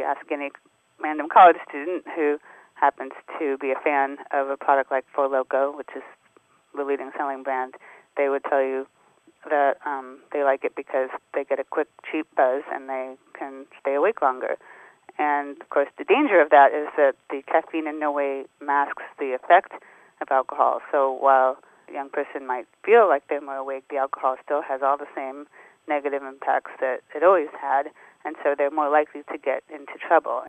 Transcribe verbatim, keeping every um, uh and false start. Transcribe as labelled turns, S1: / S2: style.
S1: you ask any random college student who happens to be a fan of a product like Four Loko, which is the leading selling brand, they would tell you that um, they like it because they get a quick, cheap buzz and they can stay awake longer. And, of course, the danger of that is that the caffeine in no way masks the effect of alcohol. So while a young person might feel like they're more awake, the alcohol still has all the same negative impacts that it always had, and so they're more likely to get into trouble.